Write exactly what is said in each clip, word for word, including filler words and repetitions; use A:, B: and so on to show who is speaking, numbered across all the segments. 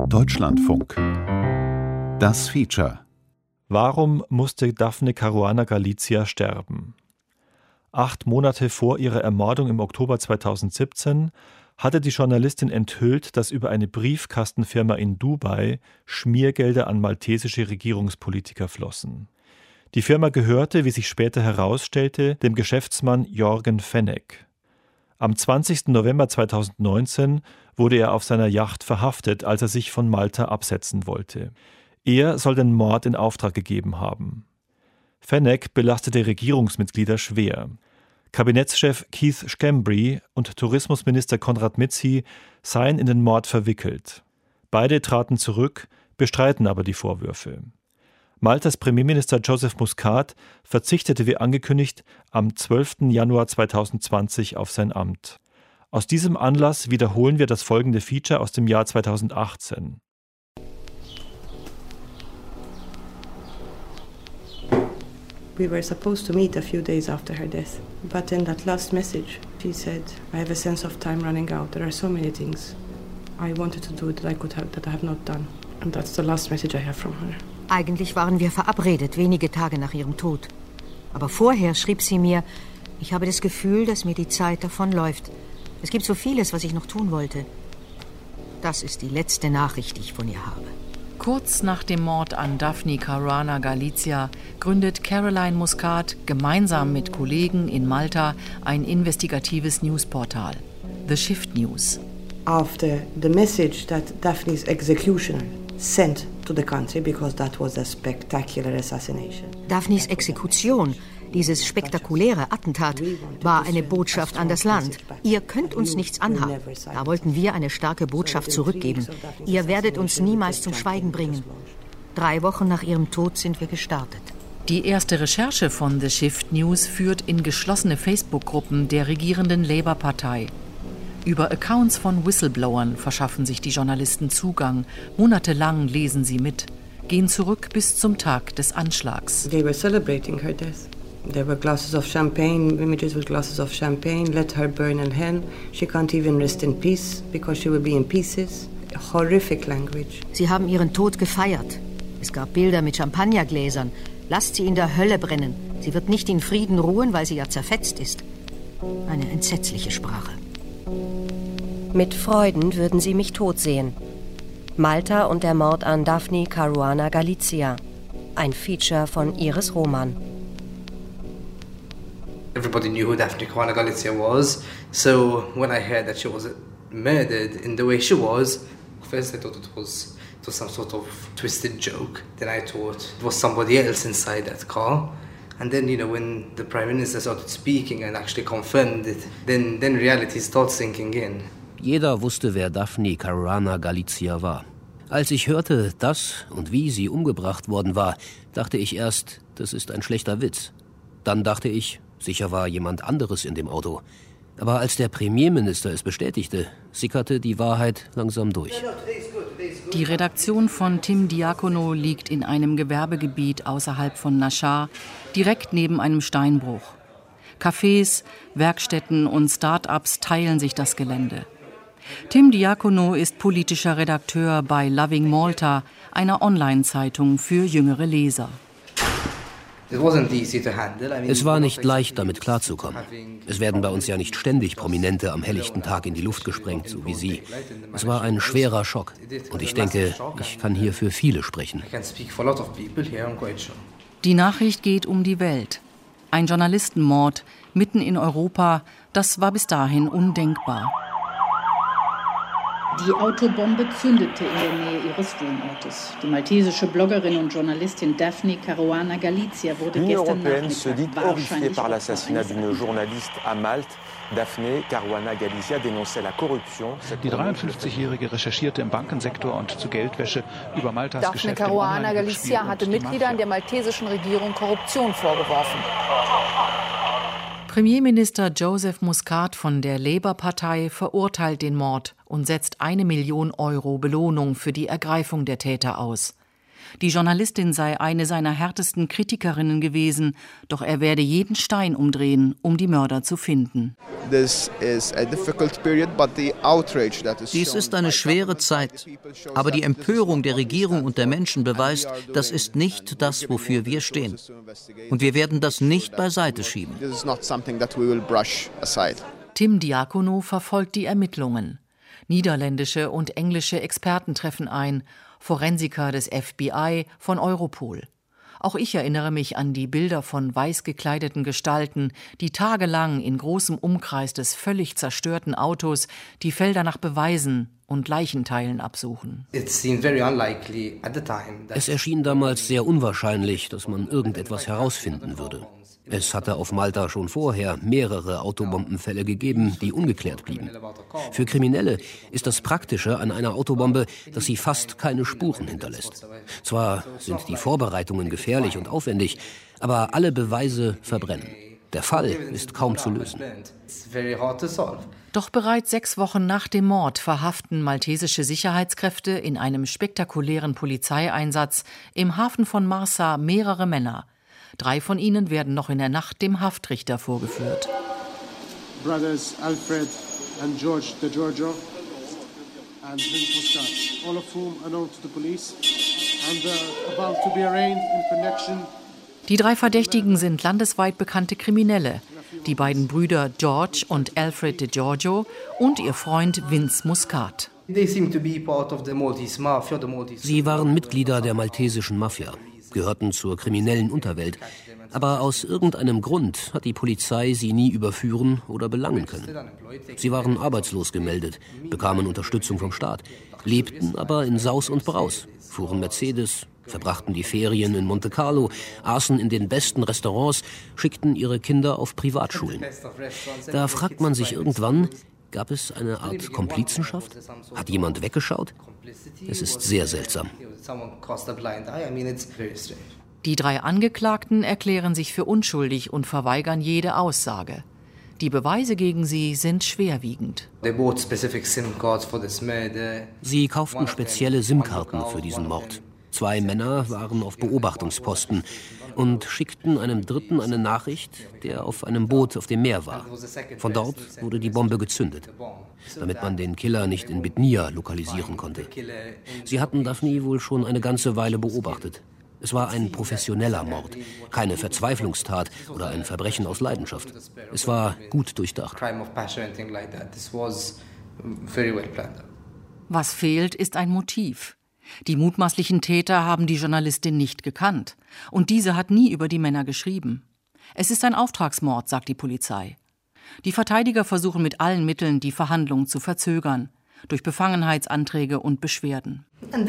A: Deutschlandfunk. Das Feature.
B: Warum musste Daphne Caruana Galizia sterben? Acht Monate vor ihrer Ermordung im Oktober zweitausendsiebzehn hatte die Journalistin enthüllt, dass über eine Briefkastenfirma in Dubai Schmiergelder an maltesische Regierungspolitiker flossen. Die Firma gehörte, wie sich später herausstellte, dem Geschäftsmann Jorgen Fenech. Am zwanzigsten November zweitausendneunzehn wurde er auf seiner Yacht verhaftet, als er sich von Malta absetzen wollte. Er soll den Mord in Auftrag gegeben haben. Fenech belastete Regierungsmitglieder schwer. Kabinettschef Keith Schembri und Tourismusminister Konrad Mizzi seien in den Mord verwickelt. Beide traten zurück, bestreiten aber die Vorwürfe. Maltas Premierminister Joseph Muscat verzichtete wie angekündigt am zwölften Januar zweitausendzwanzig auf sein Amt. Aus diesem Anlass wiederholen wir das folgende Feature aus dem Jahr zweitausendachtzehn.
C: We were supposed to meet a few days after her death, but in that last message she said, I have a sense of time running out. There are so many things I wanted to do that I could have, that I have not done. And that's the last message I have from her.
D: Eigentlich waren wir verabredet, wenige Tage nach ihrem Tod. Aber vorher schrieb sie mir, ich habe das Gefühl, dass mir die Zeit davonläuft. Es gibt so vieles, was ich noch tun wollte. Das ist die letzte Nachricht, die ich von ihr habe.
E: Kurz nach dem Mord an Daphne Caruana Galizia gründet Caroline Muscat gemeinsam mit Kollegen in Malta ein investigatives Newsportal, The Shift News.
C: After the message that Daphne's executioner sent to the country, because that was a spectacular assassination.
D: Daphnes Exekution, dieses spektakuläre Attentat, war eine Botschaft an das Land. Ihr könnt uns nichts anhaben. Da wollten wir eine starke Botschaft zurückgeben. Ihr werdet uns niemals zum Schweigen bringen. Drei Wochen nach ihrem Tod sind wir gestartet.
E: Die erste Recherche von The Shift News führt in geschlossene Facebook-Gruppen der regierenden Labour-Partei. Über Accounts von Whistleblowern verschaffen sich die Journalisten Zugang. Monatelang lesen sie mit, gehen zurück bis zum Tag des Anschlags.
C: They were celebrating her death. There were glasses of champagne, images with glasses of champagne, let her burn in hell. She can't even rest in peace because she will be in pieces. Horrific language.
D: Sie haben ihren Tod gefeiert. Es gab Bilder mit Champagnergläsern. Lasst sie in der Hölle brennen. Sie wird nicht in Frieden ruhen, weil sie ja zerfetzt ist. Eine entsetzliche Sprache.
F: Mit Freuden würden sie mich tot sehen. Malta und der Mord an Daphne Caruana Galizia. Ein Feature von Iris Roman.
G: Everybody knew who Daphne Caruana Galizia was, so when I heard that she was murdered in the way she was, first I thought it was, it was some sort of twisted joke. Then I thought it was somebody else inside that car. And then, you know, when the Prime Minister started speaking and actually confirmed it, then, then reality starts sinking in.
H: Jeder wusste, wer Daphne Caruana Galizia war. Als ich hörte, dass und wie sie umgebracht worden war, dachte ich erst, das ist ein schlechter Witz. Dann dachte ich, sicher war jemand anderes in dem Auto. Aber als der Premierminister es bestätigte, sickerte die Wahrheit langsam durch.
E: Die Redaktion von Tim Diakono liegt in einem Gewerbegebiet außerhalb von Nashar, direkt neben einem Steinbruch. Cafés, Werkstätten und Start-ups teilen sich das Gelände. Tim Diakono ist politischer Redakteur bei Loving Malta, einer Online-Zeitung für jüngere Leser.
H: Es war nicht leicht, damit klarzukommen. Es werden bei uns ja nicht ständig Prominente am helllichten Tag in die Luft gesprengt, so wie Sie. Es war ein schwerer Schock. Und ich denke, ich kann hier für viele sprechen.
E: Die Nachricht geht um die Welt. Ein Journalistenmord mitten in Europa, das war bis dahin undenkbar.
I: Die Autobombe zündete in der Nähe ihres Wohnortes. Die maltesische Bloggerin und Journalistin Daphne Caruana Galizia wurde gestern Nachmittag wahrscheinlich par l'assassinat d'une journaliste à Malte.
J: Daphne Caruana Galizia dénonçait la corruption.
K: Die dreiundfünfzigjährige recherchierte im Bankensektor und zu Geldwäsche über Maltas
L: Daphne
K: Geschäft.
L: Daphne Caruana Galizia hatte Mitgliedern der maltesischen Regierung Korruption vorgeworfen.
E: Premierminister Joseph Muscat von der Labour-Partei verurteilt den Mord und setzt eine Million Euro Belohnung für die Ergreifung der Täter aus. Die Journalistin sei eine seiner härtesten Kritikerinnen gewesen, doch er werde jeden Stein umdrehen, um die Mörder zu finden.
M: Dies ist eine schwere Zeit, aber die Empörung der Regierung und der Menschen beweist, das ist nicht das, wofür wir stehen. Und wir werden das nicht beiseite schieben.
E: Tim Diakono verfolgt die Ermittlungen. Niederländische und englische Experten treffen ein, Forensiker des F B I, von Europol. Auch ich erinnere mich an die Bilder von weiß gekleideten Gestalten, die tagelang in großem Umkreis des völlig zerstörten Autos die Felder nach Beweisen und Leichenteilen absuchen.
H: Es erschien damals sehr unwahrscheinlich, dass man irgendetwas herausfinden würde. Es hatte auf Malta schon vorher mehrere Autobombenfälle gegeben, die ungeklärt blieben. Für Kriminelle ist das Praktische an einer Autobombe, dass sie fast keine Spuren hinterlässt. Zwar sind die Vorbereitungen gefährlich und aufwendig, aber alle Beweise verbrennen. Der Fall ist kaum zu lösen.
E: Doch bereits sechs Wochen nach dem Mord verhaften maltesische Sicherheitskräfte in einem spektakulären Polizeieinsatz im Hafen von Marsa mehrere Männer. Drei von ihnen werden noch in der Nacht dem Haftrichter vorgeführt.
N: Brothers Alfred and George de Giorgio and Vince Muscat, all of whom are known to the police and are about to be arraigned in connection.
E: Die drei Verdächtigen sind landesweit bekannte Kriminelle. Die beiden Brüder George und Alfred de Giorgio und ihr Freund Vince Muscat.
H: Sie waren Mitglieder der maltesischen Mafia, gehörten zur kriminellen Unterwelt. Aber aus irgendeinem Grund hat die Polizei sie nie überführen oder belangen können. Sie waren arbeitslos gemeldet, bekamen Unterstützung vom Staat, lebten aber in Saus und Braus, fuhren Mercedes, verbrachten die Ferien in Monte Carlo, aßen in den besten Restaurants, schickten ihre Kinder auf Privatschulen. Da fragt man sich irgendwann, gab es eine Art Komplizenschaft? Hat jemand weggeschaut? Es ist sehr seltsam.
E: Die drei Angeklagten erklären sich für unschuldig und verweigern jede Aussage. Die Beweise gegen sie sind schwerwiegend.
H: Sie kauften spezielle SIM-Karten für diesen Mord. Zwei Männer waren auf Beobachtungsposten und schickten einem Dritten eine Nachricht, der auf einem Boot auf dem Meer war. Von dort wurde die Bombe gezündet, damit man den Killer nicht in Bithynia lokalisieren konnte. Sie hatten Daphne wohl schon eine ganze Weile beobachtet. Es war ein professioneller Mord, keine Verzweiflungstat oder ein Verbrechen aus Leidenschaft. Es war gut durchdacht.
E: Was fehlt, ist ein Motiv. Die mutmaßlichen Täter haben die Journalistin nicht gekannt. Und diese hat nie über die Männer geschrieben. Es ist ein Auftragsmord, sagt die Polizei. Die Verteidiger versuchen mit allen Mitteln, die Verhandlungen zu verzögern. Durch Befangenheitsanträge und Beschwerden.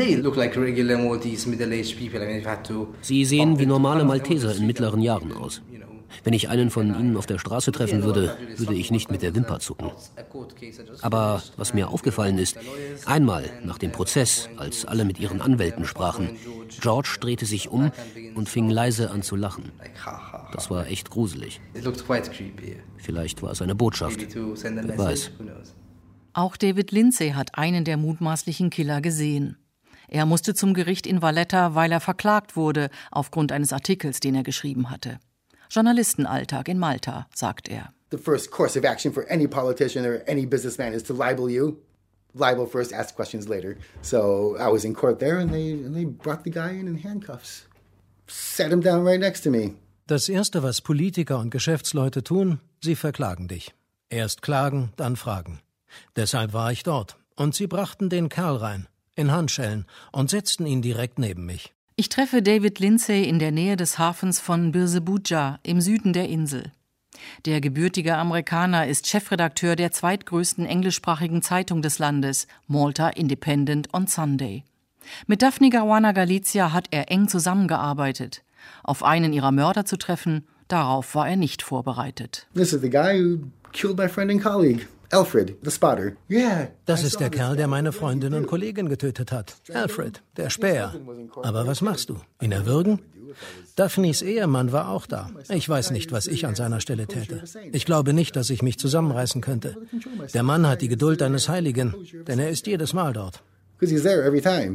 H: Sie sehen wie normale Malteser in mittleren Jahren aus. Wenn ich einen von ihnen auf der Straße treffen würde, würde ich nicht mit der Wimper zucken. Aber was mir aufgefallen ist, einmal nach dem Prozess, als alle mit ihren Anwälten sprachen, George drehte sich um und fing leise an zu lachen. Das war echt gruselig. Vielleicht war es eine Botschaft. Wer weiß.
E: Auch David Lindsay hat einen der mutmaßlichen Killer gesehen. Er musste zum Gericht in Valletta, weil er verklagt wurde aufgrund eines Artikels, den er geschrieben hatte. Journalistenalltag in Malta, sagt er.
O: The first course of action for any politician or any businessman is to libel you. Libel first, ask questions later. So I was in court there and they, and they brought the guy in in handcuffs. Sat him down right next to me.
P: Das Erste, was Politiker und Geschäftsleute tun, sie verklagen dich. Erst klagen, dann fragen. Deshalb war ich dort. Und sie brachten den Kerl rein, in Handschellen, und setzten ihn direkt neben mich.
E: Ich treffe David Lindsay in der Nähe des Hafens von Birsebuja im Süden der Insel. Der gebürtige Amerikaner ist Chefredakteur der zweitgrößten englischsprachigen Zeitung des Landes, Malta Independent on Sunday. Mit Daphne Caruana Galizia hat er eng zusammengearbeitet. Auf einen ihrer Mörder zu treffen, darauf war er nicht vorbereitet.
O: This is the guy who killed my friend and colleague. Alfred, the spotter. Yeah.
P: Das ist der Kerl, der meine Freundin und Kollegin getötet hat. Alfred, der Späher. Aber was machst du? Ihn erwürgen? Daphnes Ehemann war auch da. Ich weiß nicht, was ich an seiner Stelle täte. Ich glaube nicht, dass ich mich zusammenreißen könnte. Der Mann hat die Geduld eines Heiligen, denn er ist jedes Mal dort.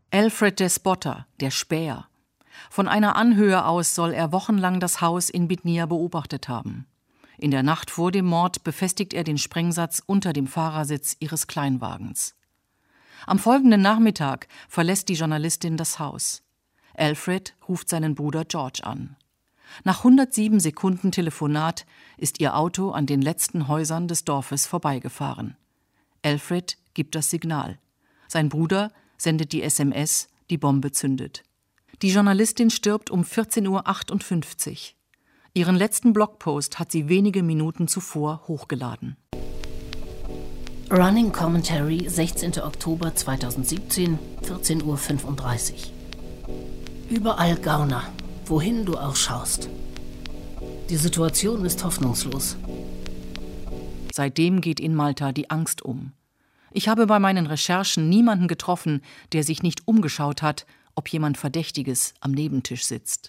E: Alfred Despota, der Späher. Von einer Anhöhe aus soll er wochenlang das Haus in Bitnia beobachtet haben. In der Nacht vor dem Mord befestigt er den Sprengsatz unter dem Fahrersitz ihres Kleinwagens. Am folgenden Nachmittag verlässt die Journalistin das Haus. Alfred ruft seinen Bruder George an. Nach hundertsieben Sekunden Telefonat ist ihr Auto an den letzten Häusern des Dorfes vorbeigefahren. Alfred gibt das Signal. Sein Bruder sendet die S M S, die Bombe zündet. Die Journalistin stirbt um vierzehn Uhr achtundfünfzig. Ihren letzten Blogpost hat sie wenige Minuten zuvor hochgeladen.
Q: Running Commentary, sechzehnten Oktober zweitausendsiebzehn, vierzehn Uhr fünfunddreißig. Überall Gauner, wohin du auch schaust. Die Situation ist hoffnungslos.
E: Seitdem geht in Malta die Angst um. Ich habe bei meinen Recherchen niemanden getroffen, der sich nicht umgeschaut hat, ob jemand Verdächtiges am Nebentisch sitzt.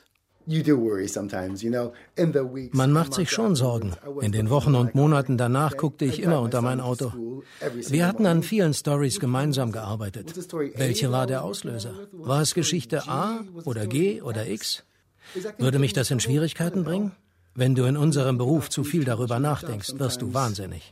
P: Man macht sich schon Sorgen. In den Wochen und Monaten danach guckte ich immer unter mein Auto. Wir hatten an vielen Stories gemeinsam gearbeitet. Welche war der Auslöser? War es Geschichte A oder G oder X? Würde mich das in Schwierigkeiten bringen? Wenn du in unserem Beruf zu viel darüber nachdenkst, wirst du wahnsinnig.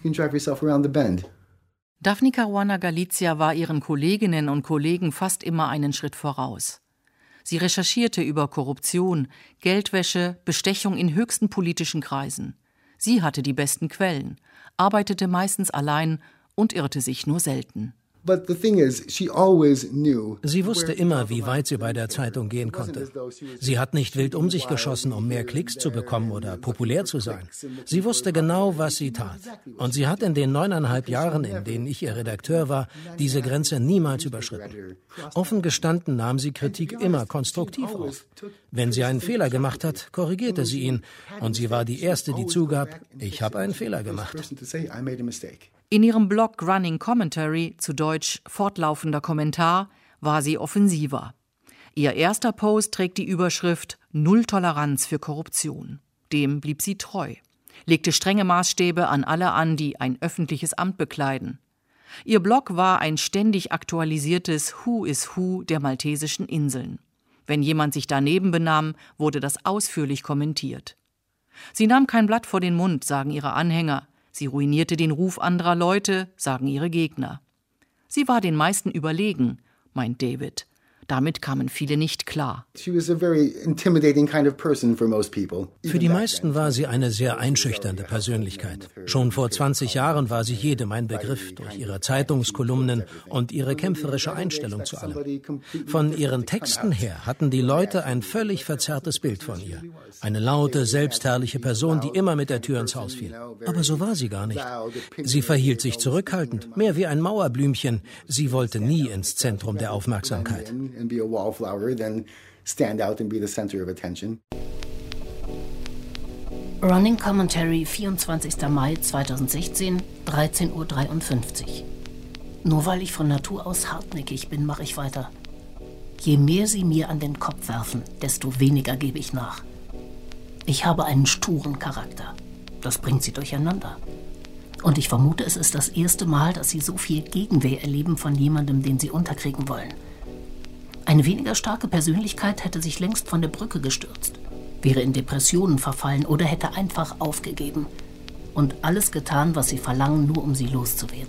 E: Daphne Caruana Galizia war ihren Kolleginnen und Kollegen fast immer einen Schritt voraus. Sie recherchierte über Korruption, Geldwäsche, Bestechung in höchsten politischen Kreisen. Sie hatte die besten Quellen, arbeitete meistens allein und irrte sich nur selten.
P: Sie wusste immer, wie weit sie bei der Zeitung gehen konnte. Sie hat nicht wild um sich geschossen, um mehr Klicks zu bekommen oder populär zu sein. Sie wusste genau, was sie tat. Und sie hat in den neuneinhalb Jahren, in denen ich ihr Redakteur war, diese Grenze niemals überschritten. Offen gestanden nahm sie Kritik immer konstruktiv auf. Wenn sie einen Fehler gemacht hat, korrigierte sie ihn. Und sie war die Erste, die zugab, ich habe einen Fehler gemacht.
E: In ihrem Blog Running Commentary, zu Deutsch fortlaufender Kommentar, war sie offensiver. Ihr erster Post trägt die Überschrift Null Toleranz für Korruption. Dem blieb sie treu, legte strenge Maßstäbe an alle an, die ein öffentliches Amt bekleiden. Ihr Blog war ein ständig aktualisiertes Who is Who der maltesischen Inseln. Wenn jemand sich daneben benahm, wurde das ausführlich kommentiert. Sie nahm kein Blatt vor den Mund, sagen ihre Anhänger. Sie ruinierte den Ruf anderer Leute, sagen ihre Gegner. Sie war den meisten überlegen, meint David. Damit kamen viele nicht klar.
P: Für die meisten war sie eine sehr einschüchternde Persönlichkeit. Schon vor zwanzig Jahren war sie jedem ein Begriff durch ihre Zeitungskolumnen und ihre kämpferische Einstellung zu allem. Von ihren Texten her hatten die Leute ein völlig verzerrtes Bild von ihr. Eine laute, selbstherrliche Person, die immer mit der Tür ins Haus fiel. Aber so war sie gar nicht. Sie verhielt sich zurückhaltend, mehr wie ein Mauerblümchen. Sie wollte nie ins Zentrum der Aufmerksamkeit.
O: And be a wallflower, then stand out and be the center of attention.
Q: Running Commentary, vierundzwanzigsten Mai zweitausendsechzehn, dreizehn Uhr dreiundfünfzig. Nur weil ich von Natur aus hartnäckig bin, mache ich weiter. Je mehr sie mir an den Kopf werfen, desto weniger gebe ich nach. Ich habe einen sturen Charakter. Das bringt sie durcheinander. Und ich vermute, es ist das erste Mal, dass sie so viel Gegenwehr erleben von jemandem, den sie unterkriegen wollen. Eine weniger starke Persönlichkeit hätte sich längst von der Brücke gestürzt, wäre in Depressionen verfallen oder hätte einfach aufgegeben und alles getan, was sie verlangen, nur um sie loszuwerden.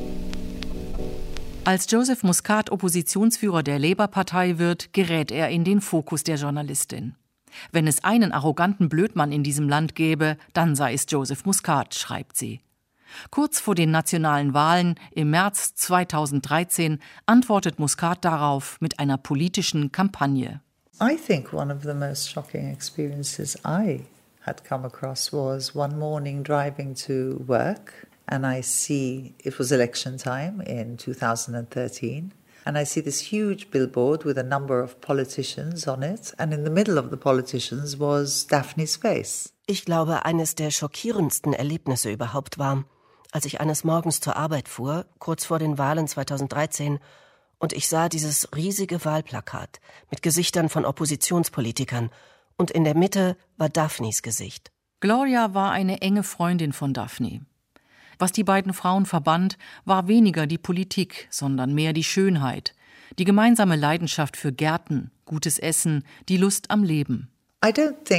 E: Als Joseph Muscat Oppositionsführer der Labour-Partei wird, gerät er in den Fokus der Journalistin. Wenn es einen arroganten Blödmann in diesem Land gäbe, dann sei es Joseph Muscat, schreibt sie. Kurz vor den nationalen Wahlen im März zweitausenddreizehn antwortet Muscat darauf mit einer politischen Kampagne.
R: I think one of the most shocking experiences I had come across was one morning driving to work and I see it was election time in two thousand thirteen and I see this huge billboard with a number of politicians on it and in the middle of the politicians was Daphne's face.
F: Ich glaube, eines der schockierendsten Erlebnisse überhaupt war, als ich eines Morgens zur Arbeit fuhr, kurz vor den Wahlen zweitausenddreizehn, und ich sah dieses riesige Wahlplakat mit Gesichtern von Oppositionspolitikern und in der Mitte war Daphnes Gesicht.
E: Gloria war eine enge Freundin von Daphne. Was die beiden Frauen verband, war weniger die Politik, sondern mehr die Schönheit. Die gemeinsame Leidenschaft für Gärten, gutes Essen, die Lust am Leben.
F: Ihr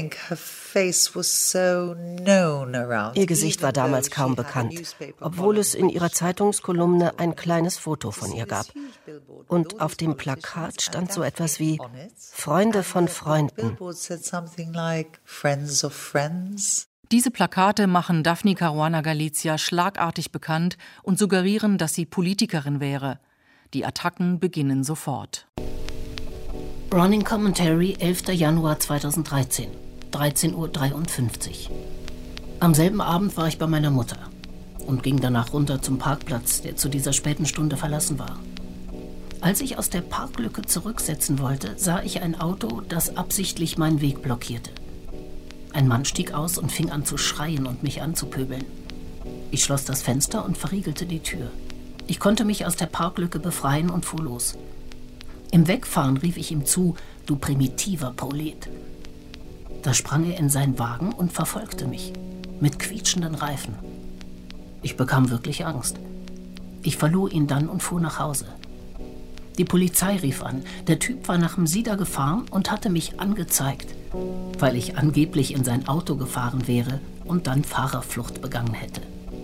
F: Gesicht war damals kaum bekannt, obwohl es in ihrer Zeitungskolumne ein kleines Foto von ihr gab. Und auf dem Plakat stand so etwas wie Freunde von Freunden.
E: Diese Plakate machen Daphne Caruana Galizia schlagartig bekannt und suggerieren, dass sie Politikerin wäre. Die Attacken beginnen sofort.
Q: Running Commentary, elfter Januar zweitausenddreizehn, dreizehn Uhr dreiundfünfzig. Am selben Abend war ich bei meiner Mutter und ging danach runter zum Parkplatz, der zu dieser späten Stunde verlassen war. Als ich aus der Parklücke zurücksetzen wollte, sah ich ein Auto, das absichtlich meinen Weg blockierte. Ein Mann stieg aus und fing an zu schreien und mich anzupöbeln. Ich schloss das Fenster und verriegelte die Tür. Ich konnte mich aus der Parklücke befreien und fuhr los. Im Wegfahren rief ich ihm zu, du primitiver Prolet. Da sprang er in seinen Wagen und verfolgte mich, mit quietschenden Reifen. Ich bekam wirklich Angst. Ich verlor ihn dann und fuhr nach Hause. Die Polizei rief an. Der Typ war nach Msida gefahren und hatte mich angezeigt, weil ich angeblich in sein Auto gefahren wäre und dann Fahrerflucht begangen hätte.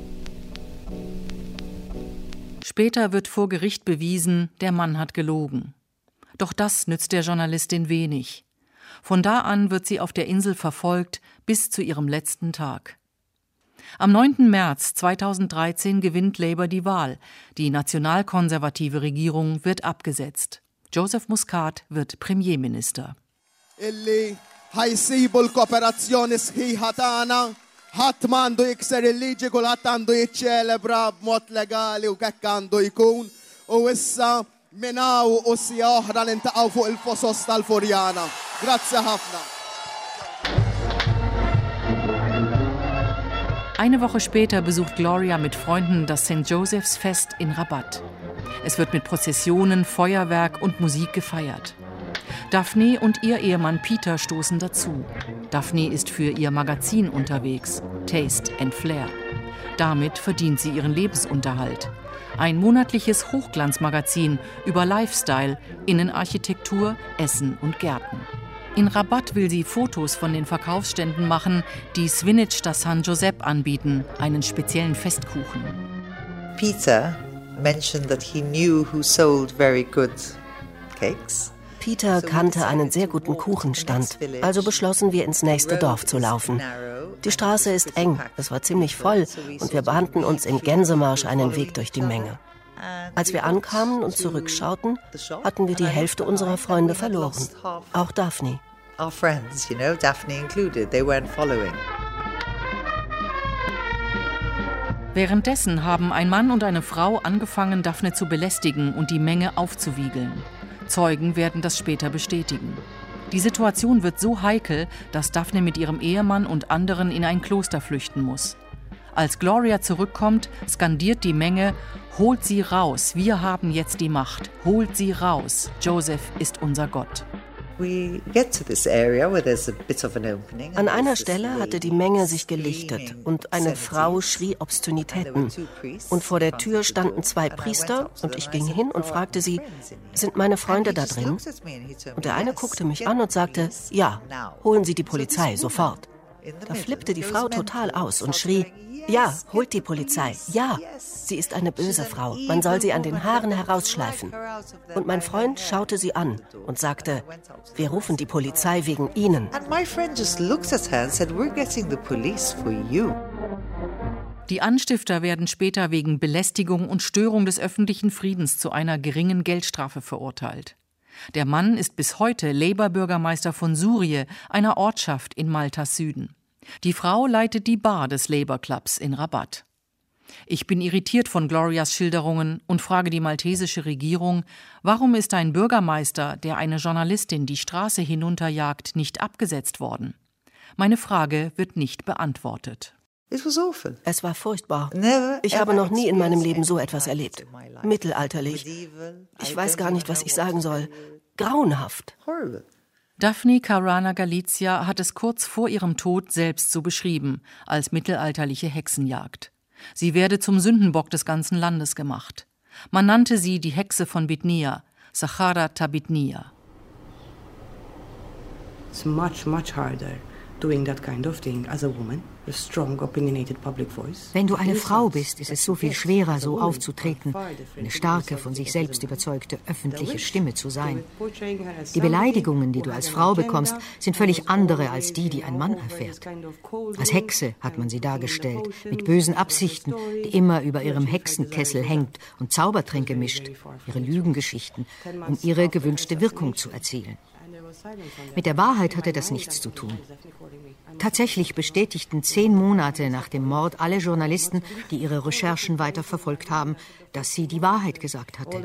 E: Später wird vor Gericht bewiesen, der Mann hat gelogen. Doch das nützt der Journalistin wenig. Von da an wird sie auf der Insel verfolgt bis zu ihrem letzten Tag. Am neunten März zweitausenddreizehn gewinnt Labour die Wahl. Die nationalkonservative Regierung wird abgesetzt. Joseph Muscat wird Premierminister.
S: ħadd m'għandu jikser il-liġi, kulħadd għandu jiċċelebra b'mod legali u kekk għandu jkun. U issa minn hawn u sija oħra nintaqgħu fuq il-fosos tal-Furjana. Grazzi ħafna.
E: Eine Woche später besucht Gloria mit Freunden das Sankt Josephs Fest in Rabat. Es wird mit Prozessionen, Feuerwerk und Musik gefeiert. Daphne und ihr Ehemann Peter stoßen dazu. Daphne ist für ihr Magazin unterwegs, Taste and Flair. Damit verdient sie ihren Lebensunterhalt. Ein monatliches Hochglanzmagazin über Lifestyle, Innenarchitektur, Essen und Gärten. In Rabat will sie Fotos von den Verkaufsständen machen, die Svinec da San Giuseppe anbieten, einen speziellen Festkuchen.
R: Peter mentioned that he knew who sold very good cakes.
F: Peter kannte einen sehr guten Kuchenstand, also beschlossen wir, ins nächste Dorf zu laufen. Die Straße ist eng, es war ziemlich voll und wir bahnten uns im Gänsemarsch einen Weg durch die Menge. Als wir ankamen und zurückschauten, hatten wir die Hälfte unserer Freunde verloren, auch Daphne.
R: Our friends, you know, Daphne included, they weren't following.
E: Währenddessen haben ein Mann und eine Frau angefangen, Daphne zu belästigen und die Menge aufzuwiegeln. Zeugen werden das später bestätigen. Die Situation wird so heikel, dass Daphne mit ihrem Ehemann und anderen in ein Kloster flüchten muss. Als Gloria zurückkommt, skandiert die Menge: Holt sie raus, wir haben jetzt die Macht. Holt sie raus, Joseph ist unser Gott.
F: An einer Stelle hatte die Menge sich gelichtet und eine Frau schrie Obszönitäten. Und vor der Tür standen zwei Priester und ich ging hin und fragte sie, sind meine Freunde da drin? Und der eine guckte mich an und sagte, ja, holen Sie die Polizei, sofort. Da flippte die Frau total aus und schrie, ja, holt die Polizei, ja, sie ist eine böse Frau, man soll sie an den Haaren herausschleifen. Und mein Freund schaute sie an und sagte, wir rufen die Polizei wegen Ihnen.
E: Die Anstifter werden später wegen Belästigung und Störung des öffentlichen Friedens zu einer geringen Geldstrafe verurteilt. Der Mann ist bis heute Labour-Bürgermeister von Surie, einer Ortschaft in Maltas Süden. Die Frau leitet die Bar des Labour Clubs in Rabat. Ich bin irritiert von Glorias Schilderungen und frage die maltesische Regierung, warum ist ein Bürgermeister, der eine Journalistin die Straße hinunterjagt, nicht abgesetzt worden? Meine Frage wird nicht beantwortet.
F: Es war furchtbar. Ich habe noch nie in meinem Leben so etwas erlebt. Mittelalterlich. Ich weiß gar nicht, was ich sagen soll. Grauenhaft.
E: Daphne Caruana Galizia hat es kurz vor ihrem Tod selbst so beschrieben, als mittelalterliche Hexenjagd. Sie werde zum Sündenbock des ganzen Landes gemacht. Man nannte sie die Hexe von Bithynia. Sahara Tabitnia.
C: It's much, much harder doing that kind of thing as a woman, a strong, opinionated public voice.
D: Wenn du eine Frau bist, ist es so viel schwerer, so aufzutreten, eine starke, von sich selbst überzeugte, öffentliche Stimme zu sein. Die Beleidigungen, die du als Frau bekommst, sind völlig andere als die, die ein Mann erfährt. Als Hexe hat man sie dargestellt, mit bösen Absichten, die immer über ihrem Hexenkessel hängt und Zaubertränke mischt, ihre Lügengeschichten, um ihre gewünschte Wirkung zu erzielen. Mit der Wahrheit hatte das nichts zu tun. Tatsächlich bestätigten zehn Monate nach dem Mord alle Journalisten, die ihre Recherchen weiterverfolgt haben, dass sie die Wahrheit gesagt hatte.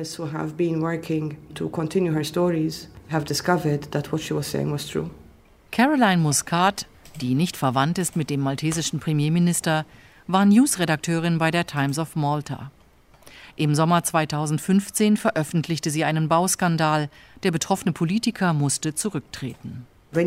E: Caroline Muscat, die nicht verwandt ist mit dem maltesischen Premierminister, war Newsredakteurin bei der Times of Malta. Im Sommer zweitausendfünfzehn veröffentlichte sie einen Bauskandal. Der betroffene Politiker musste zurücktreten.
D: Wenn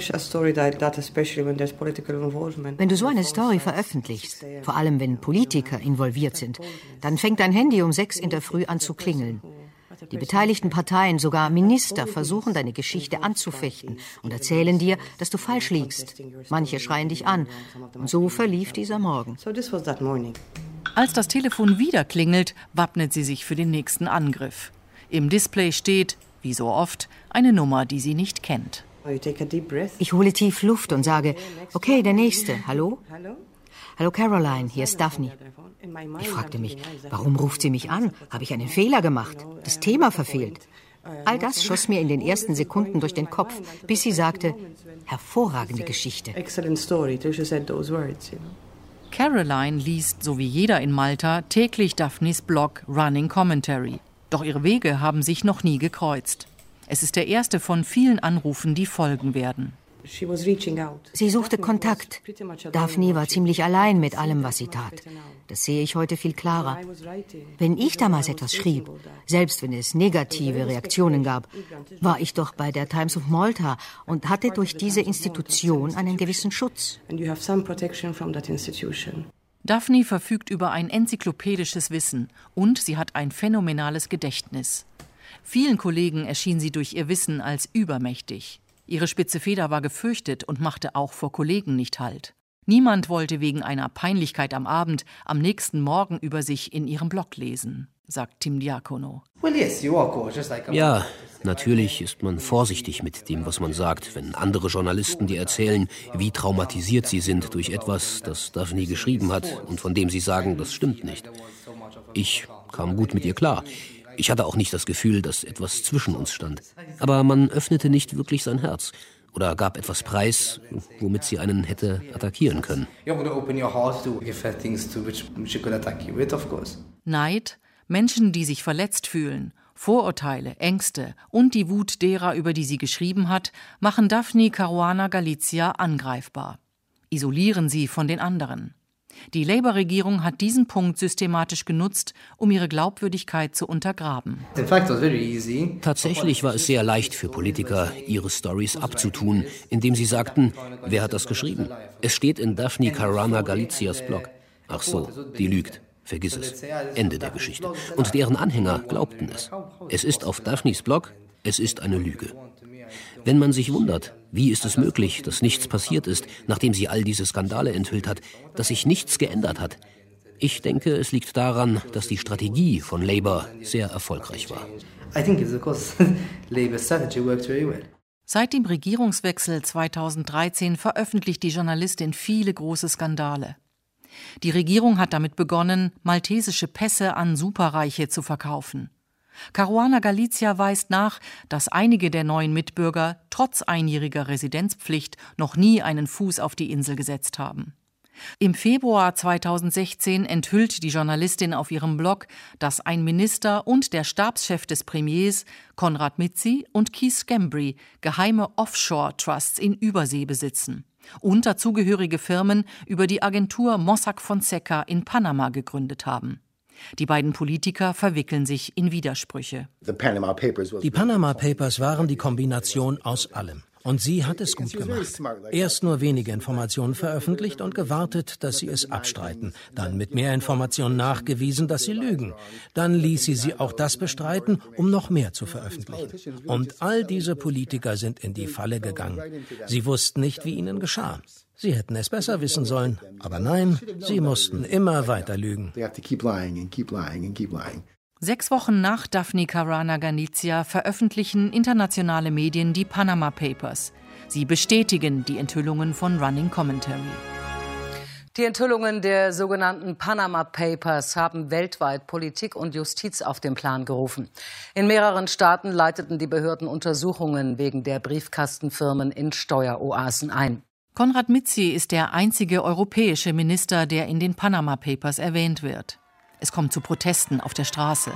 D: du so eine Story veröffentlichst, vor allem wenn Politiker involviert sind, dann fängt dein Handy um sechs in der Früh an zu klingeln. Die beteiligten Parteien, sogar Minister, versuchen deine Geschichte anzufechten und erzählen dir, dass du falsch liegst. Manche schreien dich an. Und so verlief dieser Morgen.
E: Als das Telefon wieder klingelt, wappnet sie sich für den nächsten Angriff. Im Display steht, wie so oft, eine Nummer, die sie nicht kennt.
D: Ich hole tief Luft und sage, okay, der Nächste, hallo? Hallo Caroline, hier ist Daphne. Ich fragte mich, warum ruft sie mich an? Habe ich einen Fehler gemacht? Das Thema verfehlt? All das schoss mir in den ersten Sekunden durch den Kopf, bis sie sagte, hervorragende Geschichte.
E: Caroline liest, so wie jeder in Malta, täglich Daphnes Blog Running Commentary. Doch ihre Wege haben sich noch nie gekreuzt. Es ist der erste von vielen Anrufen, die folgen werden.
D: Sie suchte Kontakt. Daphne war ziemlich allein mit allem, was sie tat. Das sehe ich heute viel klarer. Wenn ich damals etwas schrieb, selbst wenn es negative Reaktionen gab, war ich doch bei der Times of Malta und hatte durch diese Institution einen gewissen Schutz.
E: Daphne verfügt über ein enzyklopädisches Wissen und sie hat ein phänomenales Gedächtnis. Vielen Kollegen erschien sie durch ihr Wissen als übermächtig. Ihre spitze Feder war gefürchtet und machte auch vor Kollegen nicht Halt. Niemand wollte wegen einer Peinlichkeit am Abend am nächsten Morgen über sich in ihrem Blog lesen, sagt Tim Diakono.
H: Ja, natürlich ist man vorsichtig mit dem, was man sagt, wenn andere Journalisten dir erzählen, wie traumatisiert sie sind durch etwas, das Daphne geschrieben hat und von dem sie sagen, das stimmt nicht. Ich kam gut mit ihr klar. Ich hatte auch nicht das Gefühl, dass etwas zwischen uns stand. Aber man öffnete nicht wirklich sein Herz oder gab etwas preis, womit sie einen hätte attackieren können.
E: Neid, Menschen, die sich verletzt fühlen, Vorurteile, Ängste und die Wut derer, über die sie geschrieben hat, machen Daphne Caruana Galizia angreifbar. Isolieren sie von den anderen. Die Labour-Regierung hat diesen Punkt systematisch genutzt, um ihre Glaubwürdigkeit zu untergraben.
H: Tatsächlich war es sehr leicht für Politiker, ihre Stories abzutun, indem sie sagten, wer hat das geschrieben? Es steht in Daphne Caruana Galizias Blog. Ach so, die lügt. Vergiss es. Ende der Geschichte. Und deren Anhänger glaubten es. Es ist auf Daphnes Blog, es ist eine Lüge. Wenn man sich wundert, wie ist es möglich, dass nichts passiert ist, nachdem sie all diese Skandale enthüllt hat, dass sich nichts geändert hat? Ich denke, es liegt daran, dass die Strategie von Labour sehr erfolgreich war.
E: Seit dem Regierungswechsel zweitausenddreizehn veröffentlicht die Journalistin viele große Skandale. Die Regierung hat damit begonnen, maltesische Pässe an Superreiche zu verkaufen. Caruana Galizia weist nach, dass einige der neuen Mitbürger trotz einjähriger Residenzpflicht noch nie einen Fuß auf die Insel gesetzt haben. Im Februar zweitausendsechzehn enthüllt die Journalistin auf ihrem Blog, dass ein Minister und der Stabschef des Premiers, Konrad Mizzi und Keith Schembri, geheime Offshore-Trusts in Übersee besitzen und dazugehörige Firmen über die Agentur Mossack Fonseca in Panama gegründet haben. Die beiden Politiker verwickeln sich in Widersprüche.
P: Die Panama Papers waren die Kombination aus allem. Und sie hat es gut gemacht. Erst nur wenige Informationen veröffentlicht und gewartet, dass sie es abstreiten. Dann mit mehr Informationen nachgewiesen, dass sie lügen. Dann ließ sie sie auch das bestreiten, um noch mehr zu veröffentlichen. Und all diese Politiker sind in die Falle gegangen. Sie wussten nicht, wie ihnen geschah. Sie hätten es besser wissen sollen. Aber nein, sie mussten immer weiter lügen.
E: Sechs Wochen nach Daphne Caruana Galizia veröffentlichen internationale Medien die Panama Papers. Sie bestätigen die Enthüllungen von Running Commentary.
T: Die Enthüllungen der sogenannten Panama Papers haben weltweit Politik und Justiz auf den Plan gerufen. In mehreren Staaten leiteten die Behörden Untersuchungen wegen der Briefkastenfirmen in Steueroasen ein.
E: Konrad Mizzi ist der einzige europäische Minister, der in den Panama Papers erwähnt wird. Es kommt zu Protesten auf der Straße.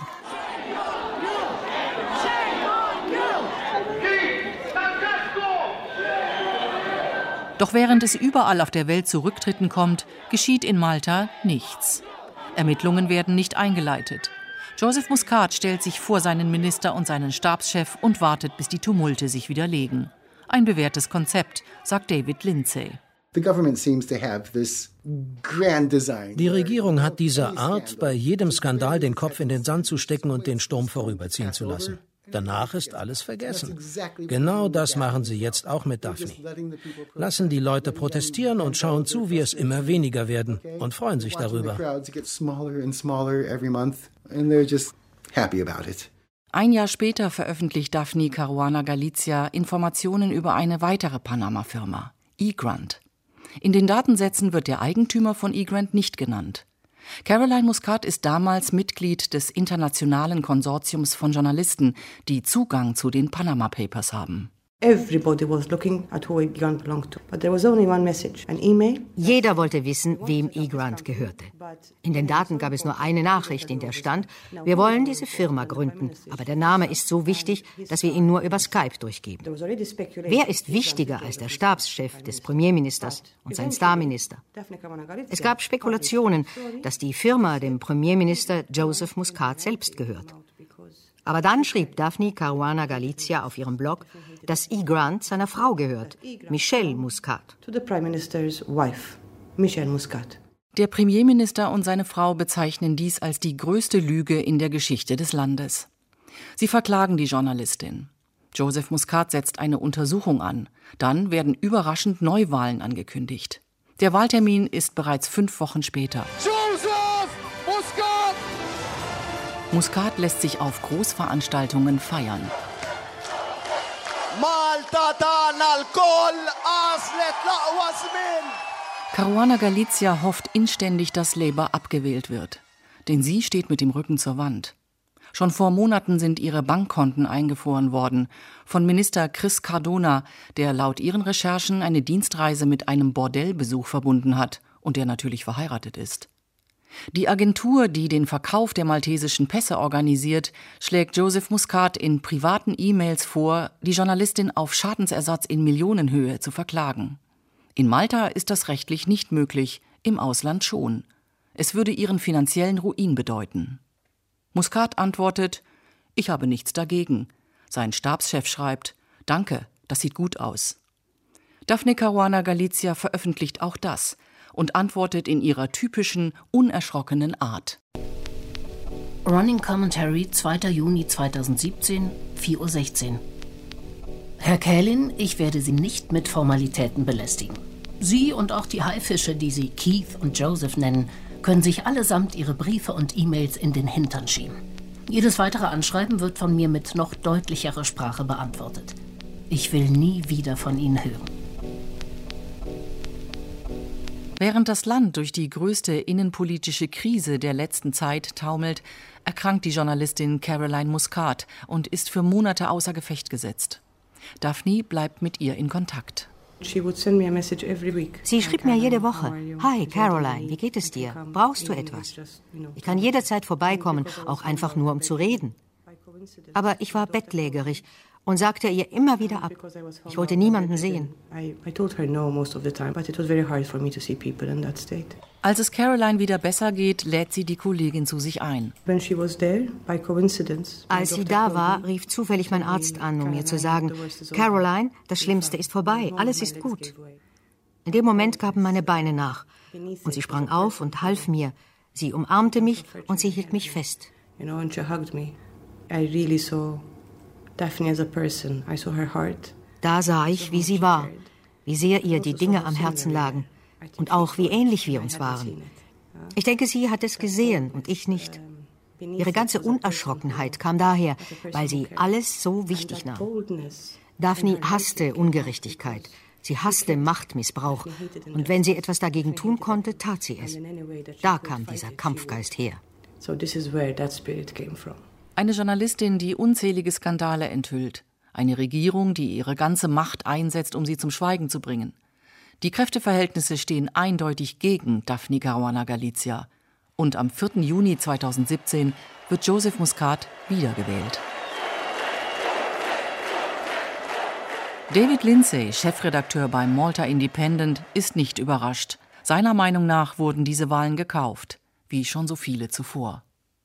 E: Doch während es überall auf der Welt zu Rücktritten kommt, geschieht in Malta nichts. Ermittlungen werden nicht eingeleitet. Joseph Muscat stellt sich vor seinen Minister und seinen Stabschef und wartet, bis die Tumulte sich wieder legen. Ein bewährtes Konzept, sagt David Lindsay.
P: Die Regierung hat diese Art, bei jedem Skandal den Kopf in den Sand zu stecken und den Sturm vorüberziehen zu lassen. Danach ist alles vergessen. Genau das machen sie jetzt auch mit Daphne. Lassen die Leute protestieren und schauen zu, wie es immer weniger werden und freuen sich darüber.
E: Ein Jahr später veröffentlicht Daphne Caruana Galizia Informationen über eine weitere Panama-Firma, eGrant. In den Datensätzen wird der Eigentümer von eGrant nicht genannt. Caroline Muscat ist damals Mitglied des internationalen Konsortiums von Journalisten, die Zugang zu den Panama Papers haben.
C: Everybody was looking at who eGrant belonged to, but there was only one message, an email.
D: Jeder wollte wissen, wem eGrant gehörte. In den Daten gab es nur eine Nachricht, in der stand: Wir wollen diese Firma gründen, aber der Name ist so wichtig, dass wir ihn nur über Skype durchgeben. Wer ist wichtiger als der Stabschef des Premierministers und sein Starminister? Es gab Spekulationen, dass die Firma dem Premierminister Joseph Muscat selbst gehört. Aber dann schrieb Daphne Caruana Galizia auf ihrem Blog, dass eGrant seiner Frau gehört, Michelle Muscat.
E: Der Premierminister und seine Frau bezeichnen dies als die größte Lüge in der Geschichte des Landes. Sie verklagen die Journalistin. Joseph Muscat setzt eine Untersuchung an. Dann werden überraschend Neuwahlen angekündigt. Der Wahltermin ist bereits fünf Wochen später. Muscat lässt sich auf Großveranstaltungen feiern. Caruana Galizia hofft inständig, dass Labour abgewählt wird. Denn sie steht mit dem Rücken zur Wand. Schon vor Monaten sind ihre Bankkonten eingefroren worden. Von Minister Chris Cardona, der laut ihren Recherchen eine Dienstreise mit einem Bordellbesuch verbunden hat und der natürlich verheiratet ist. Die Agentur, die den Verkauf der maltesischen Pässe organisiert, schlägt Joseph Muscat in privaten E-Mails vor, die Journalistin auf Schadensersatz in Millionenhöhe zu verklagen. In Malta ist das rechtlich nicht möglich, im Ausland schon. Es würde ihren finanziellen Ruin bedeuten. Muscat antwortet: Ich habe nichts dagegen. Sein Stabschef schreibt: Danke, das sieht gut aus. Daphne Caruana Galizia veröffentlicht auch das und antwortet in ihrer typischen, unerschrockenen Art.
Q: Running Commentary, zweiter Juni zweitausendsiebzehn, vier Uhr sechzehn. Herr Kählin, ich werde Sie nicht mit Formalitäten belästigen. Sie und auch die Haifische, die Sie Keith und Joseph nennen, können sich allesamt Ihre Briefe und E-Mails in den Hintern schieben. Jedes weitere Anschreiben wird von mir mit noch deutlicherer Sprache beantwortet. Ich will nie wieder von Ihnen hören.
E: Während das Land durch die größte innenpolitische Krise der letzten Zeit taumelt, erkrankt die Journalistin Caroline Muscat und ist für Monate außer Gefecht gesetzt. Daphne bleibt mit ihr in Kontakt.
D: Sie schrieb mir jede Woche: Hi Caroline, wie geht es dir? Brauchst du etwas? Ich kann jederzeit vorbeikommen, auch einfach nur um zu reden. Aber ich war bettlägerig und sagte ihr immer wieder ab. Ich wollte niemanden sehen.
E: Als es Caroline wieder besser geht, lädt sie die Kollegin zu sich ein.
D: Als sie da war, rief zufällig mein Arzt an, um mir zu sagen, Caroline, das Schlimmste ist vorbei, alles ist gut. In dem Moment gaben meine Beine nach und sie sprang auf und half mir. Sie umarmte mich und sie hielt mich fest. Da sah ich, wie sie war, wie sehr ihr die Dinge am Herzen lagen und auch wie ähnlich wir uns waren. Ich denke, sie hat es gesehen und ich nicht. Ihre ganze Unerschrockenheit kam daher, weil sie alles so wichtig nahm. Daphne hasste Ungerechtigkeit, sie hasste Machtmissbrauch und wenn sie etwas dagegen tun konnte, tat sie es. Da kam dieser Kampfgeist her.
E: Eine Journalistin, die unzählige Skandale enthüllt. Eine Regierung, die ihre ganze Macht einsetzt, um sie zum Schweigen zu bringen. Die Kräfteverhältnisse stehen eindeutig gegen Daphne Caruana Galizia. Und am vierten Juni zweitausendsiebzehn wird Joseph Muscat wiedergewählt. David Lindsay, Chefredakteur beim Malta Independent, ist nicht überrascht. Seiner Meinung nach wurden diese Wahlen gekauft, wie schon so viele zuvor.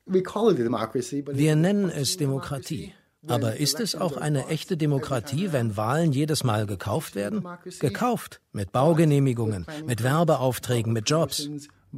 P: Wir nennen es Demokratie. Aber ist es auch eine echte Demokratie, wenn Wahlen jedes Mal gekauft werden? Gekauft, mit Baugenehmigungen, mit Werbeaufträgen, mit Jobs.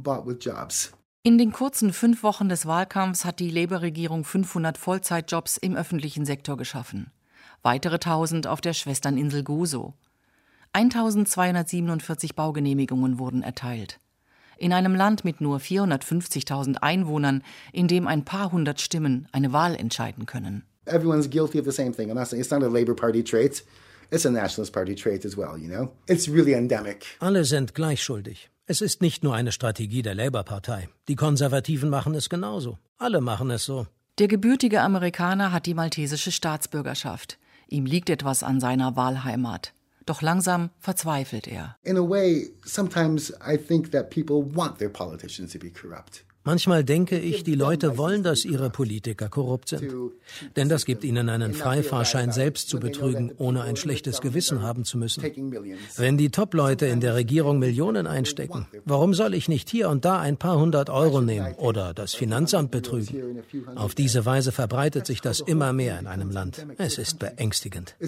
E: In den kurzen fünf Wochen des Wahlkampfs hat die Labour-Regierung fünfhundert Vollzeitjobs im öffentlichen Sektor geschaffen. Weitere tausend auf der Schwesterninsel Gozo. eintausendzweihundertsiebenundvierzig Baugenehmigungen wurden erteilt. In einem Land mit nur vierhundertfünfzigtausend Einwohnern, in dem ein paar hundert Stimmen eine Wahl entscheiden können.
O: Everyone's guilty of the same thing. I'm not saying it's not a Labour Party trait. It's a Nationalist Party trait as well, you know? It's really endemic.
P: Alle sind gleich schuldig. Es ist nicht nur eine Strategie der Labour-Partei. Die Konservativen machen es genauso. Alle machen es so.
E: Der gebürtige Amerikaner hat die maltesische Staatsbürgerschaft. Ihm liegt etwas an seiner Wahlheimat. Doch langsam verzweifelt er.
O: In a way, sometimes I think that people want their politicians to be corrupt.
P: Manchmal denke ich, die Leute wollen, dass ihre Politiker korrupt sind. Denn das gibt ihnen einen Freifahrschein, selbst zu betrügen, ohne ein schlechtes Gewissen haben zu müssen. Wenn die Top-Leute in der Regierung Millionen einstecken, warum soll ich nicht hier und da ein paar hundert Euro nehmen oder das Finanzamt betrügen? Auf diese Weise verbreitet sich das immer mehr in einem Land. Es ist beängstigend.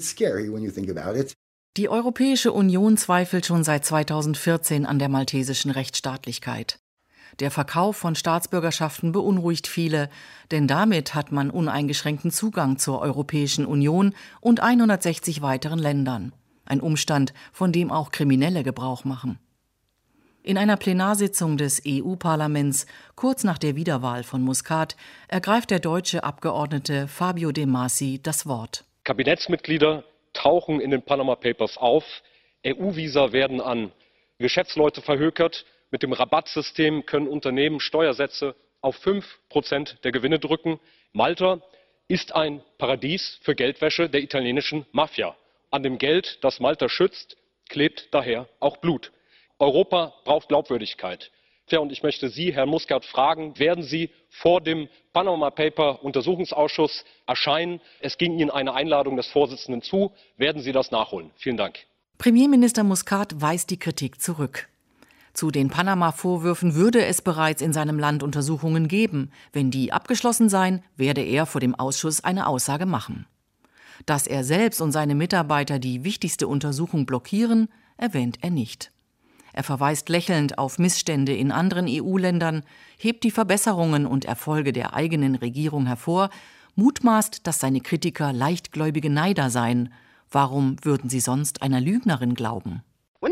E: Die Europäische Union zweifelt schon seit zweitausendvierzehn an der maltesischen Rechtsstaatlichkeit. Der Verkauf von Staatsbürgerschaften beunruhigt viele, denn damit hat man uneingeschränkten Zugang zur Europäischen Union und hundertsechzig weiteren Ländern. Ein Umstand, von dem auch Kriminelle Gebrauch machen. In einer Plenarsitzung des E U-Parlaments, kurz nach der Wiederwahl von Muscat, ergreift der deutsche Abgeordnete Fabio De Masi das Wort.
U: Kabinettsmitglieder tauchen in den Panama Papers auf. E U-Visa werden an Geschäftsleute verhökert. Mit dem Rabattsystem können Unternehmen Steuersätze auf fünf Prozent der Gewinne drücken. Malta ist ein Paradies für Geldwäsche der italienischen Mafia. An dem Geld, das Malta schützt, klebt daher auch Blut. Europa braucht Glaubwürdigkeit. Ja, und ich möchte Sie, Herrn Muscat, fragen, werden Sie vor dem Panama Paper Untersuchungsausschuss erscheinen? Es ging Ihnen eine Einladung des Vorsitzenden zu. Werden Sie das nachholen? Vielen Dank.
E: Premierminister Muscat weist die Kritik zurück. Zu den Panama-Vorwürfen würde es bereits in seinem Land Untersuchungen geben. Wenn die abgeschlossen seien, werde er vor dem Ausschuss eine Aussage machen. Dass er selbst und seine Mitarbeiter die wichtigste Untersuchung blockieren, erwähnt er nicht. Er verweist lächelnd auf Missstände in anderen E U-Ländern, hebt die Verbesserungen und Erfolge der eigenen Regierung hervor, mutmaßt, dass seine Kritiker leichtgläubige Neider seien. Warum würden sie sonst einer Lügnerin glauben?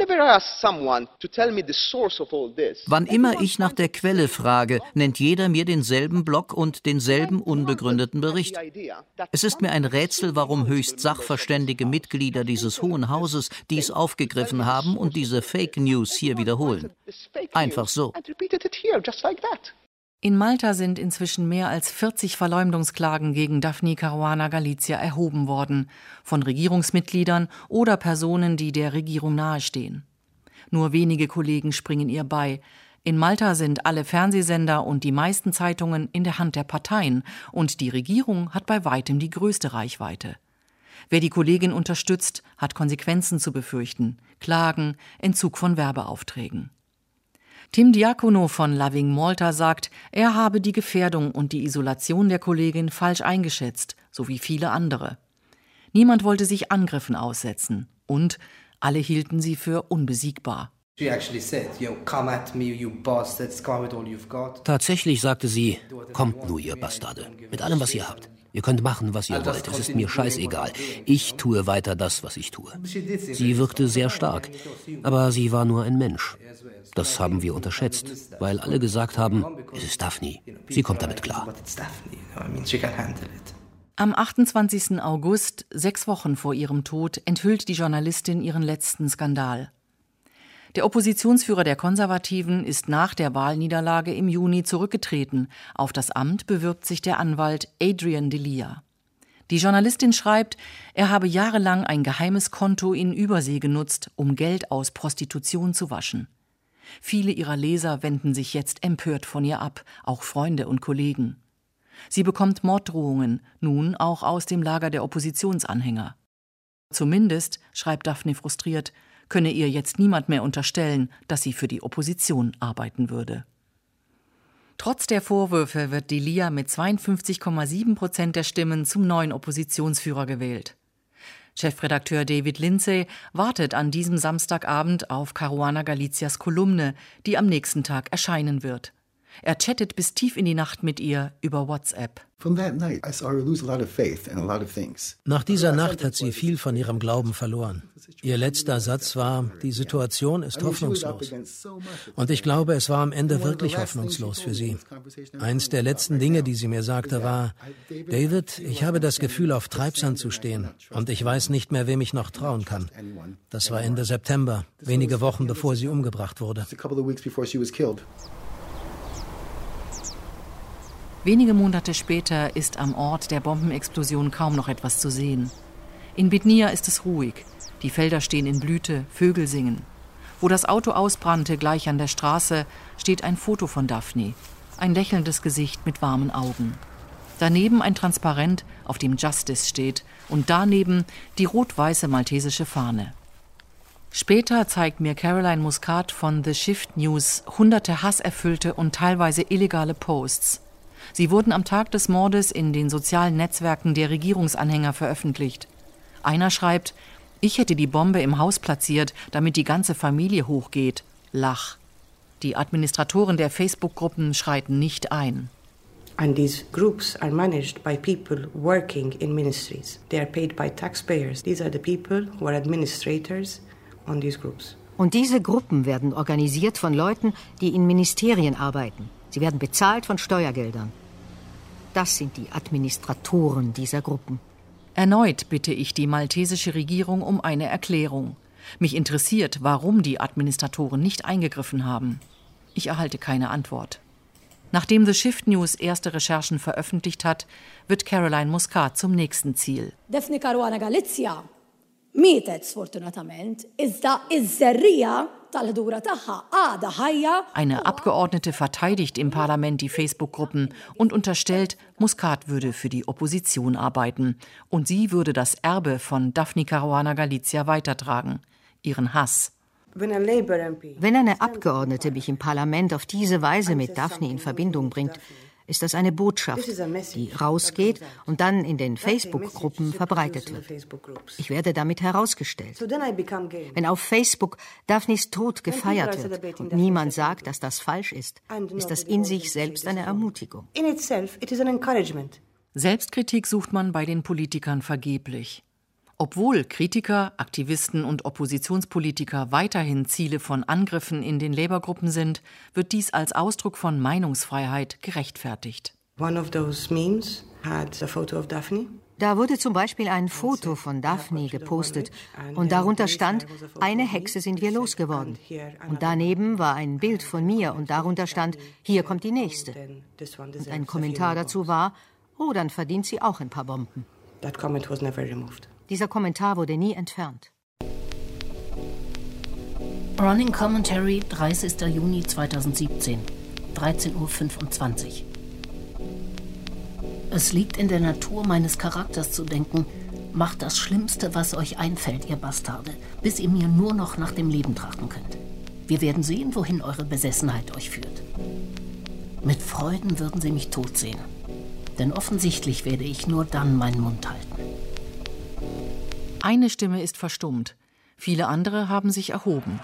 M: Wann immer ich nach der Quelle frage, nennt jeder mir denselben Blog und denselben unbegründeten Bericht. Es ist mir ein Rätsel, warum höchst sachverständige Mitglieder dieses Hohen Hauses dies aufgegriffen haben und diese Fake News hier wiederholen. Einfach so.
E: In Malta sind inzwischen mehr als vierzig Verleumdungsklagen gegen Daphne Caruana Galizia erhoben worden, von Regierungsmitgliedern oder Personen, die der Regierung nahestehen. Nur wenige Kollegen springen ihr bei. In Malta sind alle Fernsehsender und die meisten Zeitungen in der Hand der Parteien und die Regierung hat bei weitem die größte Reichweite. Wer die Kollegin unterstützt, hat Konsequenzen zu befürchten, Klagen, Entzug von Werbeaufträgen. Tim Diakono von Loving Malta sagt, er habe die Gefährdung und die Isolation der Kollegin falsch eingeschätzt, so wie viele andere. Niemand wollte sich Angriffen aussetzen und alle hielten sie für unbesiegbar.
H: Tatsächlich sagte sie, kommt nur, ihr Bastarde, mit allem, was ihr habt. Ihr könnt machen, was ihr wollt, es ist mir scheißegal. Ich tue weiter das, was ich tue. Sie wirkte sehr stark, aber sie war nur ein Mensch. Das haben wir unterschätzt, weil alle gesagt haben, es ist Daphne, sie kommt damit klar.
E: Am achtundzwanzigsten August, sechs Wochen vor ihrem Tod, enthüllt die Journalistin ihren letzten Skandal. Der Oppositionsführer der Konservativen ist nach der Wahlniederlage im Juni zurückgetreten. Auf das Amt bewirbt sich der Anwalt Adrian Delia. Die Journalistin schreibt, er habe jahrelang ein geheimes Konto in Übersee genutzt, um Geld aus Prostitution zu waschen. Viele ihrer Leser wenden sich jetzt empört von ihr ab, auch Freunde und Kollegen. Sie bekommt Morddrohungen, nun auch aus dem Lager der Oppositionsanhänger. Zumindest, schreibt Daphne frustriert, könne ihr jetzt niemand mehr unterstellen, dass sie für die Opposition arbeiten würde. Trotz der Vorwürfe wird Delia mit zweiundfünfzig Komma sieben Prozent der Stimmen zum neuen Oppositionsführer gewählt. Chefredakteur David Lindsay wartet an diesem Samstagabend auf Caruana Galizias Kolumne, die am nächsten Tag erscheinen wird. Er chattet bis tief in die Nacht mit ihr über WhatsApp.
P: Nach dieser Nacht hat sie viel von ihrem Glauben verloren. Ihr letzter Satz war, die Situation ist hoffnungslos. Und ich glaube, es war am Ende wirklich hoffnungslos für sie. Eins der letzten Dinge, die sie mir sagte, war, David, ich habe das Gefühl, auf Treibsand zu stehen. Und ich weiß nicht mehr, wem ich noch trauen kann. Das war Ende September, wenige Wochen bevor sie umgebracht wurde.
E: Wenige Monate später ist am Ort der Bombenexplosion kaum noch etwas zu sehen. In Bitnia ist es ruhig. Die Felder stehen in Blüte, Vögel singen. Wo das Auto ausbrannte, gleich an der Straße, steht ein Foto von Daphne. Ein lächelndes Gesicht mit warmen Augen. Daneben ein Transparent, auf dem Justice steht. Und daneben die rot-weiße maltesische Fahne. Später zeigt mir Caroline Muscat von The Shift News hunderte hasserfüllte und teilweise illegale Posts. Sie wurden am Tag des Mordes in den sozialen Netzwerken der Regierungsanhänger veröffentlicht. Einer schreibt, ich hätte die Bombe im Haus platziert, damit die ganze Familie hochgeht. Lach. Die Administratoren der Facebook-Gruppen schreiten nicht ein.
C: And these groups are managed by people working in ministries. They are paid by taxpayers. These are the people who are administrators on these groups.
D: Und diese Gruppen werden organisiert von Leuten, die in Ministerien arbeiten. Sie werden bezahlt von Steuergeldern. Das sind die Administratoren dieser Gruppen.
E: Erneut bitte ich die maltesische Regierung um eine Erklärung. Mich interessiert, warum die Administratoren nicht eingegriffen haben. Ich erhalte keine Antwort. Nachdem The Shift News erste Recherchen veröffentlicht hat, wird Caroline Muscat zum nächsten Ziel.
A: Daphne Caruana Galizia mietet sfortunatament iżda iż-żerrija tal-ħdura tagħha għadha ħajja.
E: Eine Abgeordnete verteidigt im Parlament die Facebook-Gruppen und unterstellt, Muscat würde für die Opposition arbeiten und sie würde das Erbe von Daphne Caruana Galizia weitertragen, ihren Hass.
D: Wenn eine Abgeordnete mich im Parlament auf diese Weise mit Daphne in Verbindung bringt, ist das eine Botschaft, die rausgeht und dann in den Facebook-Gruppen verbreitet wird. Ich werde damit herausgestellt. Wenn auf Facebook Daphnes Tod gefeiert wird und niemand sagt, dass das falsch ist, ist das in sich selbst eine Ermutigung.
E: Selbstkritik sucht man bei den Politikern vergeblich. Obwohl Kritiker, Aktivisten und Oppositionspolitiker weiterhin Ziele von Angriffen in den Labour-Gruppen sind, wird dies als Ausdruck von Meinungsfreiheit gerechtfertigt.
C: One of those memes had a photo of Daphne.
D: Da wurde zum Beispiel ein Foto von Daphne gepostet und darunter stand, eine Hexe sind wir losgeworden. Und daneben war ein Bild von mir und darunter stand, hier kommt die nächste. Und ein Kommentar dazu war, oh, dann verdient sie auch ein paar Bomben.
C: That comment was never removed.
D: Dieser Kommentar wurde nie entfernt.
Q: Running Commentary, dreißigster Juni zweitausendsiebzehn, dreizehn Uhr fünfundzwanzig. Es liegt in der Natur meines Charakters zu denken, macht das Schlimmste, was euch einfällt, ihr Bastarde, bis ihr mir nur noch nach dem Leben trachten könnt. Wir werden sehen, wohin eure Besessenheit euch führt. Mit Freuden würden sie mich tot sehen. Denn offensichtlich werde ich nur dann meinen Mund halten.
E: Eine Stimme ist verstummt. Viele andere haben sich erhoben.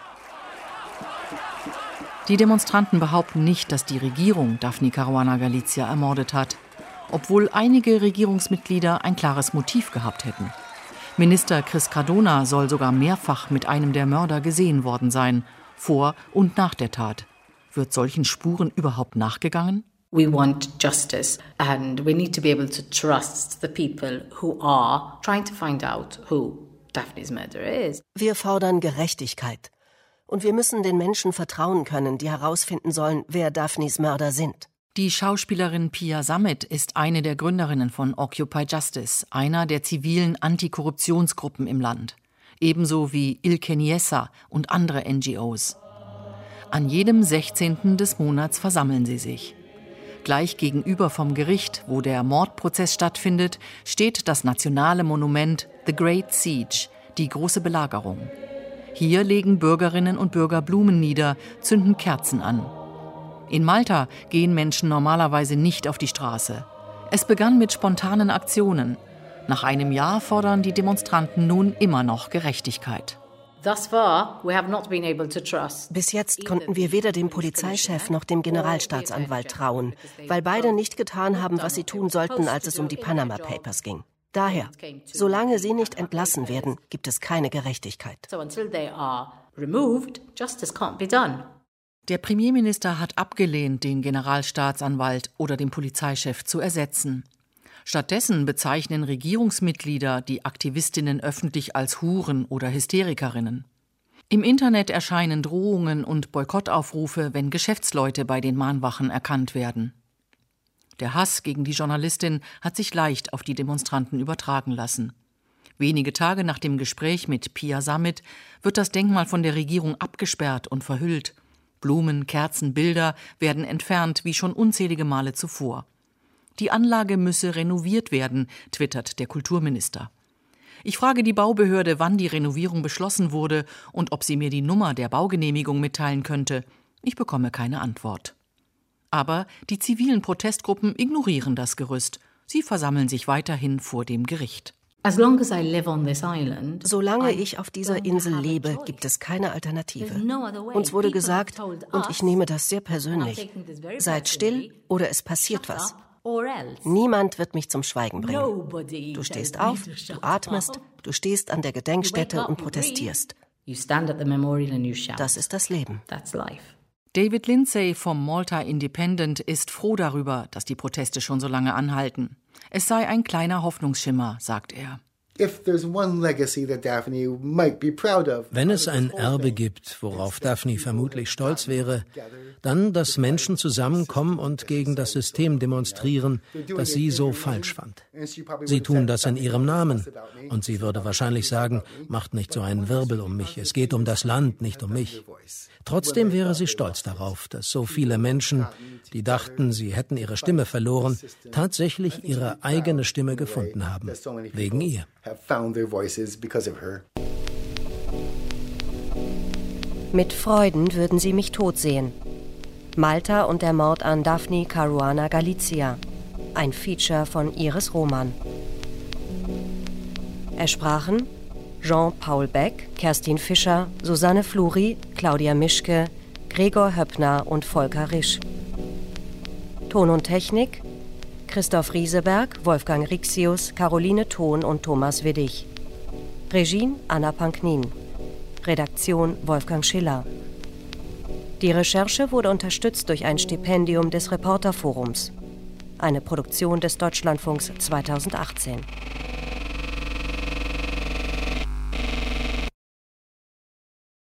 E: Die Demonstranten behaupten nicht, dass die Regierung Daphne Caruana Galizia ermordet hat, obwohl einige Regierungsmitglieder ein klares Motiv gehabt hätten. Minister Chris Cardona soll sogar mehrfach mit einem der Mörder gesehen worden sein, vor und nach der Tat. Wird solchen Spuren überhaupt nachgegangen?
B: We want justice and we need to be able to trust the people who are trying to find out who Daphne's murderer is.
F: Wir fordern Gerechtigkeit. Und wir müssen den Menschen vertrauen können, die herausfinden sollen, wer Daphnes Mörder sind.
E: Die Schauspielerin Pia Sammet ist eine der Gründerinnen von Occupy Justice, einer der zivilen Antikorruptionsgruppen im Land. Ebenso wie Ilke Niessa und andere N G Os. An jedem sechzehnten des Monats versammeln sie sich. Gleich gegenüber vom Gericht, wo der Mordprozess stattfindet, steht das nationale Monument The Great Siege, die große Belagerung. Hier legen Bürgerinnen und Bürger Blumen nieder, zünden Kerzen an. In Malta gehen Menschen normalerweise nicht auf die Straße. Es begann mit spontanen Aktionen. Nach einem Jahr fordern die Demonstranten nun immer noch Gerechtigkeit.
F: Bis jetzt konnten wir weder dem Polizeichef noch dem Generalstaatsanwalt trauen, weil beide nicht getan haben, was sie tun sollten, als es um die Panama Papers ging. Daher, solange sie nicht entlassen werden, gibt es keine Gerechtigkeit.
E: Der Premierminister hat abgelehnt, den Generalstaatsanwalt oder den Polizeichef zu ersetzen. Stattdessen bezeichnen Regierungsmitglieder die Aktivistinnen öffentlich als Huren oder Hysterikerinnen. Im Internet erscheinen Drohungen und Boykottaufrufe, wenn Geschäftsleute bei den Mahnwachen erkannt werden. Der Hass gegen die Journalistin hat sich leicht auf die Demonstranten übertragen lassen. Wenige Tage nach dem Gespräch mit Pia Sammet wird das Denkmal von der Regierung abgesperrt und verhüllt. Blumen, Kerzen, Bilder werden entfernt, wie schon unzählige Male zuvor. Die Anlage müsse renoviert werden, twittert der Kulturminister. Ich frage die Baubehörde, wann die Renovierung beschlossen wurde und ob sie mir die Nummer der Baugenehmigung mitteilen könnte. Ich bekomme keine Antwort. Aber die zivilen Protestgruppen ignorieren das Gerüst. Sie versammeln sich weiterhin vor dem Gericht.
F: Solange ich auf dieser Insel lebe, gibt es keine Alternative. Uns wurde gesagt, und ich nehme das sehr persönlich, seid still oder es passiert was. Niemand wird mich zum Schweigen bringen. Du stehst auf, du atmest, du stehst an der Gedenkstätte und protestierst. Das ist das Leben.
E: David Lindsay vom Malta Independent ist froh darüber, dass die Proteste schon so lange anhalten. Es sei ein kleiner Hoffnungsschimmer, sagt er.
P: Wenn es ein Erbe gibt, worauf Daphne vermutlich stolz wäre, dann, dass Menschen zusammenkommen und gegen das System demonstrieren, das sie so falsch fand. Sie tun das in ihrem Namen. Und sie würde wahrscheinlich sagen, macht nicht so einen Wirbel um mich, es geht um das Land, nicht um mich. Trotzdem wäre sie stolz darauf, dass so viele Menschen, die dachten, sie hätten ihre Stimme verloren, tatsächlich ihre eigene Stimme gefunden haben, wegen ihr.
F: Mit Freuden würden sie mich tot sehen. Malta und der Mord an Daphne Caruana Galizia. Ein Feature von Iris Roman. Es sprachen Jean-Paul Beck, Kerstin Fischer, Susanne Fluri, Claudia Mischke, Gregor Höppner und Volker Risch. Ton und Technik Christoph Rieseberg, Wolfgang Rixius, Caroline Thon und Thomas Widdig. Regie Anna Panknin. Redaktion Wolfgang Schiller. Die Recherche wurde unterstützt durch ein Stipendium des Reporterforums. Eine Produktion des Deutschlandfunks zweitausendachtzehn.